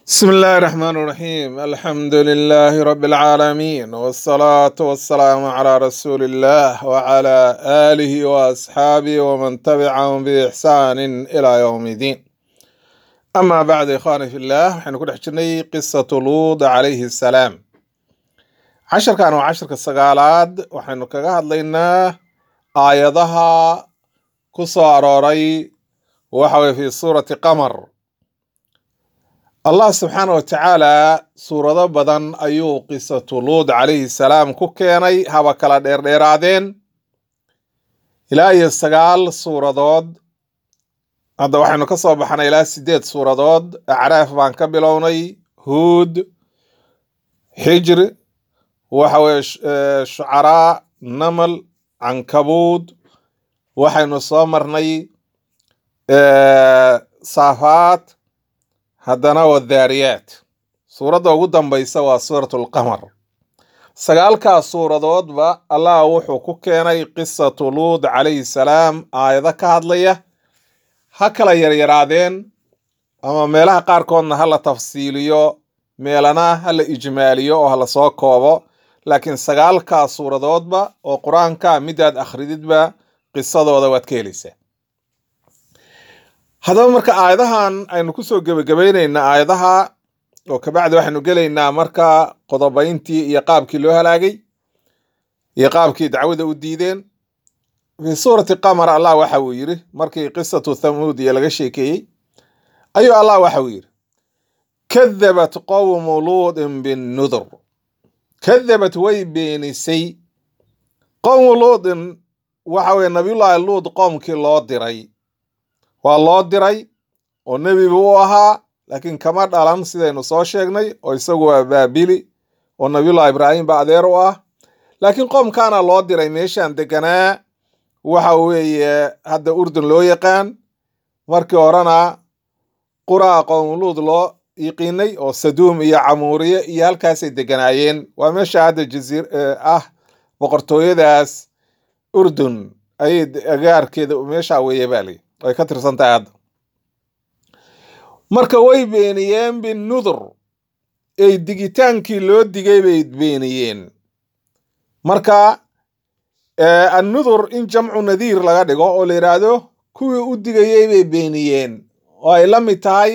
بسم الله الرحمن الرحيم الحمد لله رب العالمين والصلاة والسلام على رسول الله وعلى آله وأصحابه ومن تبعهم بإحسان إلى يوم الدين أما بعد إخواني في الله حنكون حجرني قصة لوط عليه السلام كانوا عشر كالسقالات وحنكون لنا آياتها كساروري وحوي في سورة قمر الله سبحانه وتعالى سورة بدن أيو قصة لوط عليه السلام كوكيني هوا كلا ديرادين إلى يستقال سورة دود هذا وحنا كصوب حنا إلى سديد سورة دود أعراف بان كبلوني هود حجر وحوش شعراء نمل عنكبود وحنا صامرني صافات haddana wadaariyaat suuradda ugu dambaysa waa suuratul qamar sagaalkaas suuradoodba allah wuxuu ku keenay qisatu luud calayhi salaam aayado ka hadlaya ha kala yaryaraadeen ama meelaha qaarkoodna ha la tafsiiliyo meelana ha la ijmaaliyo oo ha la soo koobo laakiin sagaalkaas suuradoodba oo qur-aanka midaad akhrididba qisadooda waad ka helaysaa haddaba marka aayadahan aynu kusoo gebagabaynaynaa aayadaha oo kabacdi waxaynu gelaynaa marka qodobayntii iyo qaabkii loo halaagay iyo qaabkii dacwada u diideen fi suurati qamar allah waxa uu yidhi markii qisatu thamuud iyo laga sheekeeyey ayuu allah waxa uu yidhi kadabat qowmu luudin binnudur kadabat way beenisay qowmu luudin waxa weye nabiyullaahi luud qoomkii loo diray waa loo diray oo nebi buu u ahaa laakiin kama dhalan sidaynu soo sheegnay oo isagu waa baabili oo nabiyullahi ibraahim ba adeer u ah laakiin qoomkaana loo diray meeshaan deganaa waxa weeye hadda urdun loo yaqaan markii horena quraa qowmuluud loo yiqiinay oo saduum iyo camuuriye iyo halkaasay deganaayeen waa meesha hadda jaziir ah boqortooyadaas urdun ayay agaarkeeda meesha weeye baali ay ka tirsan tahay hadda marka way beeniyeen binnudur ay digitaankii loo digay bay beeniyeen marka annudur in jamcu nadiir laga dhigo oo la yidhaahdo kuwii u digayay bay beeniyeen oo ay la mid tahay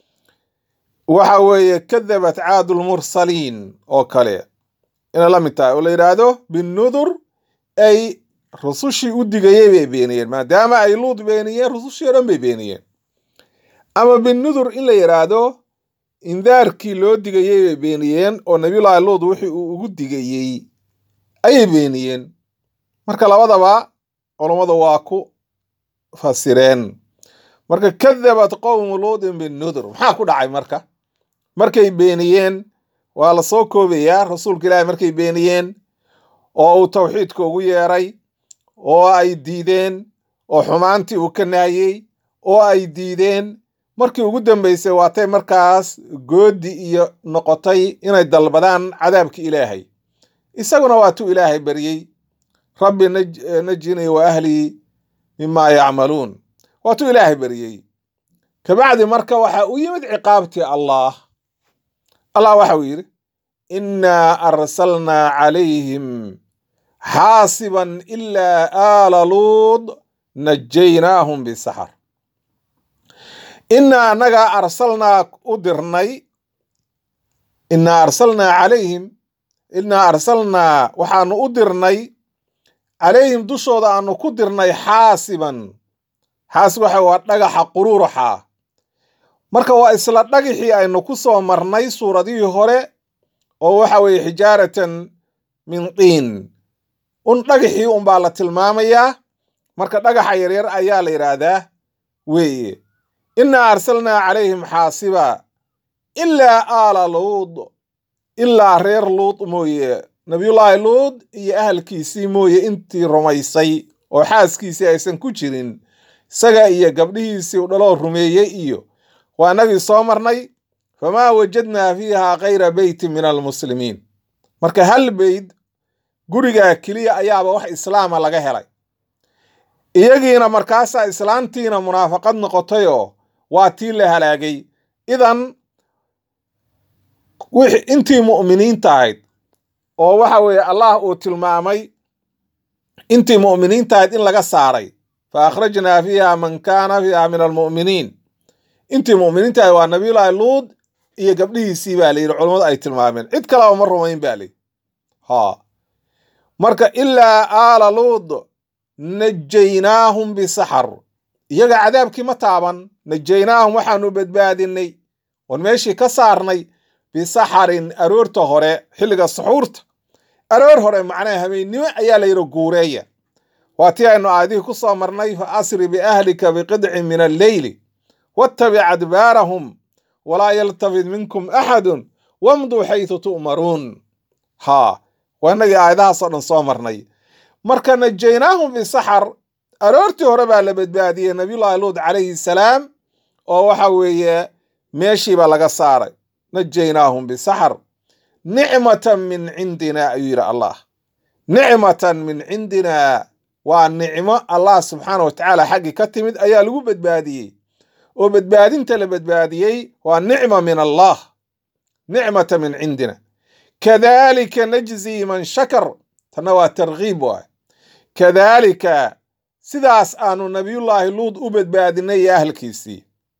waxa weeye kadabat caadulmursaliin oo kale inay la mid tahay oo la yidhaahdo binnudur ay rusushii u digayay bay beeniyeen maadaama ay luud beeniyeen rusushii o dhan bay beeniyeen ama binnudur in la yidhaahdo indaarkii loo digayay bay beeniyeen oo nabiyullaahi luud wixii uu ugu digayey ayay beeniyeen marka labadaba culummadu waa ku fasireen marka kadabat qowmu luudin binnudur maxaa ku dhacay markay beeniyeen waa la soo koobayaa rasuulka ilaahi markay beeniyeen oo uu tawxiidka ugu yeeray oo ay diideen oo xumaantii uu ka naayey oo ay diideen markii ugu dambaysay waatay markaas goodi iyo noqotay inay dalbadaan cadaabka ilaahay isaguna waatuu ilaahay baryey rabbi najinii wa ahlii mimaa yacmaluun waatuu ilaahay baryey kabacdi marka waxa u yimid ciqaabtii allah waxa uu yidhi innaa arsalnaa calayhim xaasiban ilaa aala luud najaynaahum bisaxar innaa annagaa arsalnaa u dirnay innaa arsalnaa calayhim innaa arsalnaa waxaanu u dirnay calayhim dushooda aanu ku dirnay xaasiban xaasib waxa waa dhagaxa quruuraxa marka waa isla dhagaxii aynu ku soo marnay suuradihii hore oo waxa weeye xijaaratan min tiin dhagaxii unbaa la tilmaamayaa marka dhagaxa yaryar ayaa la yidhaahdaa weeye innaa arsalnaa calayhim xaasiba ilaa aala luud ilaa reer luud mooye nabiyullaahi luud iyo ahalkiisii mooye intii rumaysay oo xaaskiisii aysan ku jirin isaga iyo gabdhihiisii u dhaloo rumeeyey iyo waa nagii soo marnay famaa wajadnaa fiiha kayra beytin min almuslimiin marka hal beyd gurigaa keliya ayaaba wax islaama laga helay iyagiina markaasaa islaantiina munaafaqad noqotayoo waa tii la halaagay idan intii mu'miniinta ahayd oo waxa weeye allah uu tilmaamay intii mu'miniinta ahayd in laga saaray fa akhrajnaa fiiha man kaana fiiha min almu'miniin intii mu'miniinta ahayd waa nabiyullaahi luud iyo gabdhihiisii baa layidhi culammadu ay tilmaameen cid kaleba ma rumayn baa layidhi ha marka ilaa aala luud najaynaahum bisaxar iyaga cadaabkii ma taaban najaynaahum waxaanu badbaadinay oon meeshii ka saarnay bisaxarin aroorta hore xilliga suxuurta aroor hore macnaha habeennimo ayaa la yidhi guureeya waa tii aynu aayadihii ku soo marnay fa asri biahlika biqidcin min alleyli wattabic adbaarahum walaa yaltafid minkum axadun wamduu xaytu tu'maruun haa waa innagii aayadahaasoo dhan soo marnay marka najaynaahum bisaxar aroortii hore baa la badbaadiyey nabiyullaahi luud calayhi salaam oo waxa weeye meeshiiba laga saaray najaynaahum bisaxar nicmatan min cindina ayuu yidhi allah nicmatan min cindina waa nicmo allah subxaana wa tacaala xaggii ka timid ayaa lagu badbaadiyey oo badbaadinta la badbaadiyey waa nicma min allah nicmata min cindina kadalika najzi man shakar tanna waa targhiib waay kadalika sidaas aanu nabiyullaahi luud u badbaadinay iyo ahalkiisii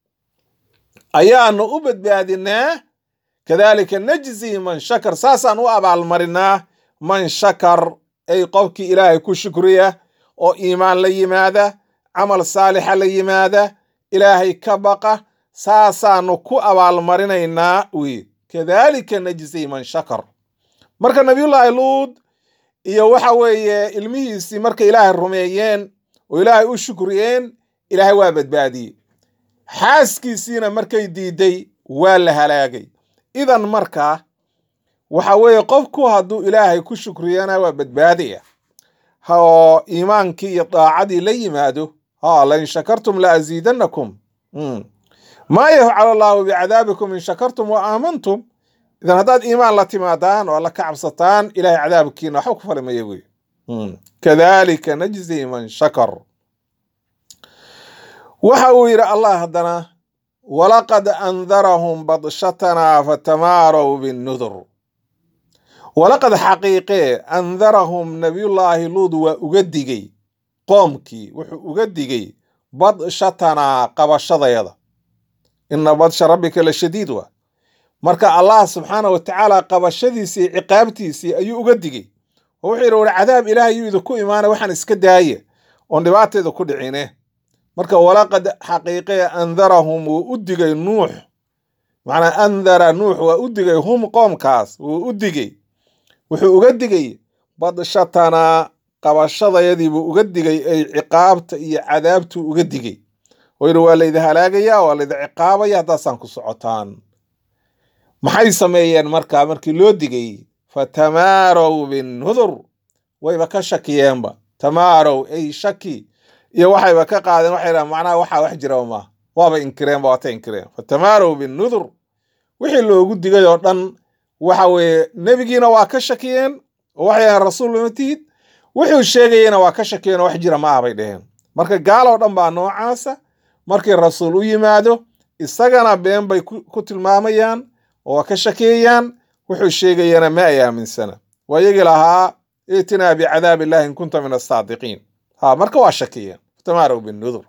ayaanu u badbaadinaa kadalika najzi man shakar saasaan u abaalmarinaa man shakar ay qofkii ilaahay ku shukriya oo iimaan la yimaada camal saalixa la yimaada ilaahay ka baqa saasaanu ku abaalmarinaynaa wey kadalika najzi man shakar marka nabiyullaahi luud iyo waxa weeye ilmihiisii markay ilaahay rumeeyeen oo ilaahay u shukriyeen ilaahay waa badbaadiyey xaaskiisiina markay diiday waa la halaagay idan markaa waxa weeye qofku hadduu ilaahay ku shukriyana waa badbaadaya oo iimaankii iyo daacadii la yimaado lain shakartum la aziidannakum maa yafcal allaahu bicadaabikum in shakartum wa aamantum idan haddaad iimaan la timaadaan oo alla ka cabsataan ilahay cadaabkiina waxba ku falimaya wey kadalika najzi man shakar waxa uu yidhi allah haddana walaqad andarahum badshatanaa fatamaarow binnudur walaqad xaqiiqee andarahum nabiyullaahi luud waa uga digey qoomkii wuxuu uga digey badshatanaa qabashadayada ina badsha rabbika la shadiid waa marka allah subxaana wa tacaala qabashadiisii ciqaabtiisii ayuu uga digey oo wuxuu yidhi war cadaab ilaahay yuu idinku imaana waxaan iska daaye oon dhibaateeda ku dhicine marka walaqad xaqiiqee andarahum wuu u digay nuux macnaa andara nuux waa u digay hum qoomkaas wuu u digey wuxuu uga digay badshatanaa qabashadayadii buu uga digay ay ciqaabta iyo cadaabtuu uga digay oo yidhi waa laydi halaagayaa waa laydi ciqaabaya haddaasaan ku socotaan maxay sameeyeen markaa markii loo digay fatamaarow binnudur wayba ka shakiyeenba tamaarow ay shaki iyo waxayba ka qaadeen waxay dhahan macnaha waxaa wax jira ma waaba inkireenba waata inkireen fatamaarow binnudur wixii loogu digay oo dhan waxa weeye nebigiina waa ka shakiyeen oo waxay ahayn rasuul lama tihid wuxuu sheegayena waa ka shakiyeen oo wax jira ma aha bay dheheen marka gaaloo dhan baa noocaasa markii rasuul u yimaado isagana been bay ku tilmaamayaan oo waa ka shakeeyaan wuxuu sheegayana ma ay aaminsana waa iyagii lahaa itinaa bicadaab illahi in kunta min asaadiqiin marka waa shakiyeen tamaarow binnudur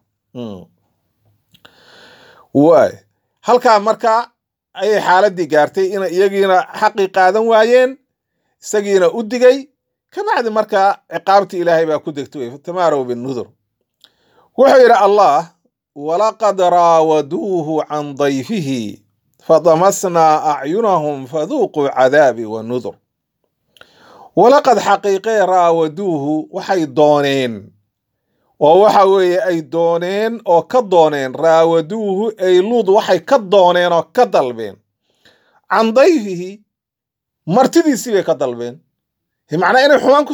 waay halkaa marka ayay xaaladii gaartay inay iyagiina xaqii qaadan waayeen isagiina u digay kabacdi marka ciqaabtii ilaahay baa ku degtay wey tamaarow binnudur wuxuu yidhi allah walaqad raawaduuhu can dayfihi fadamasnaa acyunahum faduuquu cadaabi wa nudur walaqad xaqiiqee raawaduuhu waxay dooneen oo waxa weeye ay dooneen oo ka dooneen raawaduuhu ay luud waxay ka dooneen oo ka dalbeen can dayfihi martidiisii bay ka dalbeen macnaa inay xumaan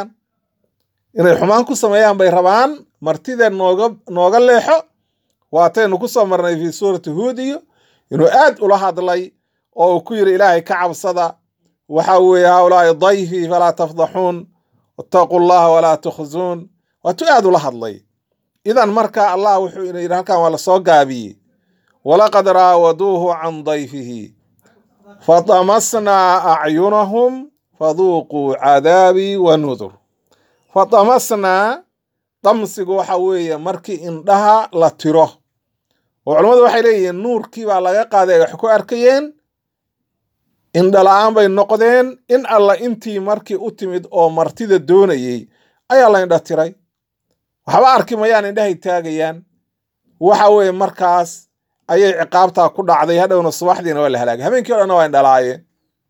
ku sameeyaan bay rabaan martida nooga leexo waataynu ku soo marnay fii suurati huudiyo inuu aad ula hadlay oo uu ku yidhi ilaahay ka cabsada waxa weeye haulaai dayfii falaa tafdaxuun wattaquu llaha walaa tukhzuun waatuu aad ula hadlay idan marka allah wuxuu yidhi halkan waa lasoo gaabiyey walaqad raawaduuhu can dayfihi فطمسنا أعينهم فذوقوا عذابي ونذر. فطمسنا طمسigu waxa weeye markii indhaha la tiro oo culimadu waxay leeyihiin nuurkii baa laga qaaday wax ku arkayeen indha la'aan bay noqdeen in alla intii markii u timid oo martida doonayay ayaa la indha tiray waxba arki mayaan indhahay taagayaan waxa weeye markaas ayay ciqaabta ku dhacday hadhowna subaxdiina waa la halaagay habeenkii oo dhan waa indhalaayeen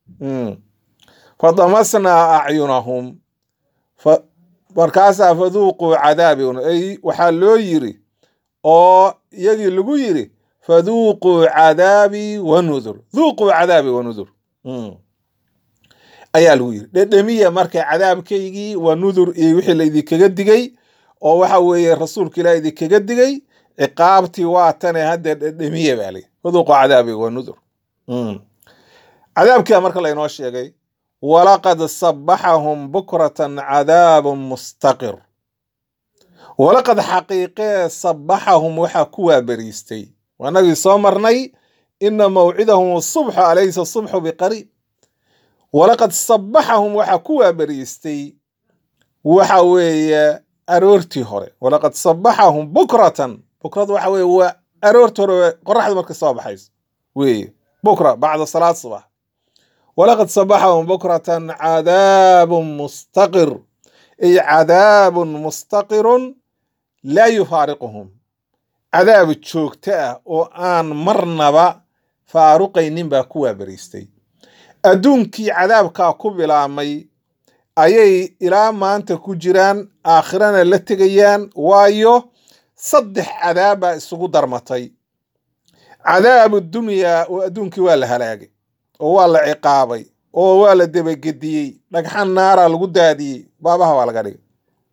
fadamasna acyunahum markaasaa faduuquu cadaabi ay waxaa loo yiri oo iyagii lagu yiri faduuquu cadaabi wanudur duuquu cadaabi wanudur ayaa lagu yiri dhedhemiya markay cadaabkaygii wanudur iyo wixii la idinkaga digay oo waxa weeye rasuulka ilaahay idinkaga digay ciqaabtii waa tane hadda dhedhemiya baa leh faduuquu cadaabi wanudur cadaabkii marka la inoo sheegay ولقد صبحهم بكرة عذاب مستقر ولقد حقيقة صبحهم وحكوا بريستي ونبي صامرني إن موعدهم الصبح أليس الصبح بقريب ولقد صبحهم وحكوا بريستي وحوي أرورتي هوري ولقد صبحهم بكرة وحوي وأرورتي هوري قرح مركز صباح حيث بكرة بعد صلاة الصباح ولقد صبحهم بكرة عذاب مستقر أي عذاب مستقر لا يفارقهم عذاب الشوكتاء وآن مرنبا فارقين نبا كوا بريستي أدونكي عذابك كوبل عمي أي إلى ما أنت كجيران آخران اللتقيان وايو صدح عذاب السقود درمتي عذاب الدنيا وأدونكي والهلاقي oo waa la ciqaabay oo waa la dabagediyey dhagxan naara lagu daadiyey baabaha waa laga dhigay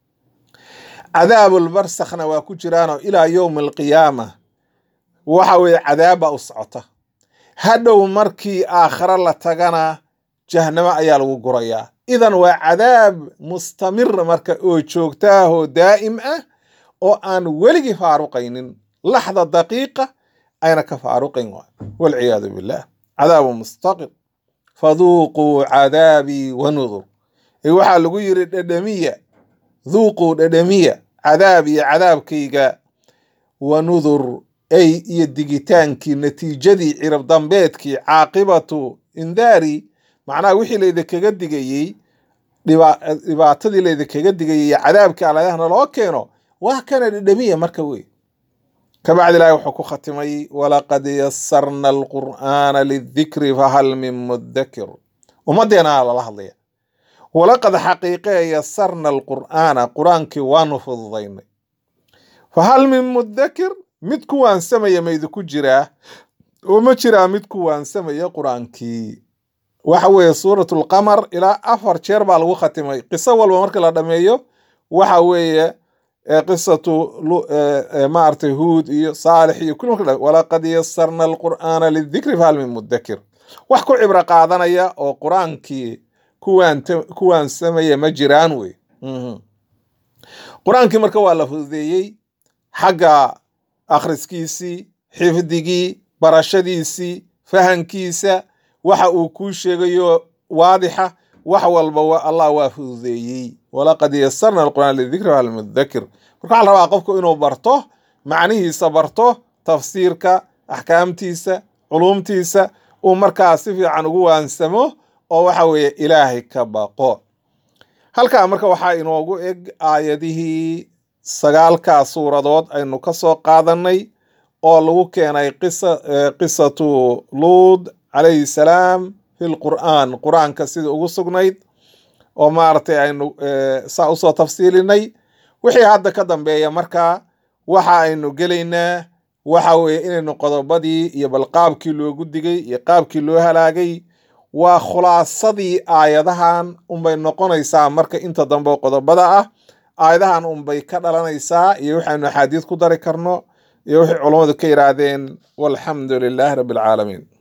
cadaabul barsakhna waa ku jiraano ilaa yowm alqiyaama waxa weeye cadaaba u socota hadhow markii aakhira la tagana jahannamo ayaa lagu gurayaa idan waa cadaab mustamir marka oo joogtaahoo daa'im ah oo aan weligii faaruqaynin laxda daqiiqa ayna ka faaruqayn walciyaadu billah عذاب مستقر فذوقوا عذابي ونذر اي waxaa lagu yiri dhadhamiya ذوقوا dhadhamiya عذابي عذابkayga ونذر ay iyo digitaankii natiijadii cirab dambeedkii caaqibatu indari macnaha wixii la idinkaga digayay dhibaatadii la idinkaga digayay cadaabka Allaahna loo keeno waa kana dhadhamiya marka weey كبعد الله وحكو ختمي ولقد يسرنا القرآن للذكر فهل من مدكر ومدينا على لحظة ولقد حقيقة يسرنا قرآن كوان في الضين فهل من مدكر متكوان سمي ميدكو جراه ومجرى متكوان سمي قرآن كي وحوي سورة القمر إلى أفر شربة الو ختمي قصة والمركة لدميو وحوي قصة مارتي هود صالح كل كده ولقد يسرنا القرآن للذكر فهل من مدكر وحكو عبرة قادنا يا أو قرآن كي كوان سمية مجران وي قرآن كي مركوا لفظيي حقا أخرسكيسي حفظيكي برشديسي فهنكيسا waxa uu ku sheegayo waadixa wax walba Allah waa fududeeyay walaqad yassarna alquran lidhikri wal mudhakkir marka la rabaa qofku inuu barto macnihiisa barto tafsiirka ahkaamtiisa culumtiisa oo markaa si fiican ugu waansamo oo waxa weeye ilaahay ka baqo halka marka waxa inoogu eg aayadihii sagaalka suuradood aynu ka soo qaadanay oo lagu keenay qisatu Luud عليه السلام في قرآن كسيد أغسقنايد ومارتي أنه سأوصى تفصيليني وحي هذا كدن بيا مركا وحا أنه قلينا وحا إنه قضبادي يبالقاب كيلو قدقي يقاب كيلو هلاقي وخلاصدي آيادهان بين نقونيسا مركا انت دنبو قضبادا آيادهان بين كدلانيسا يوحي أنه حديث كداري كرنو يوحي علماء كيرادين والحمد لله رب العالمين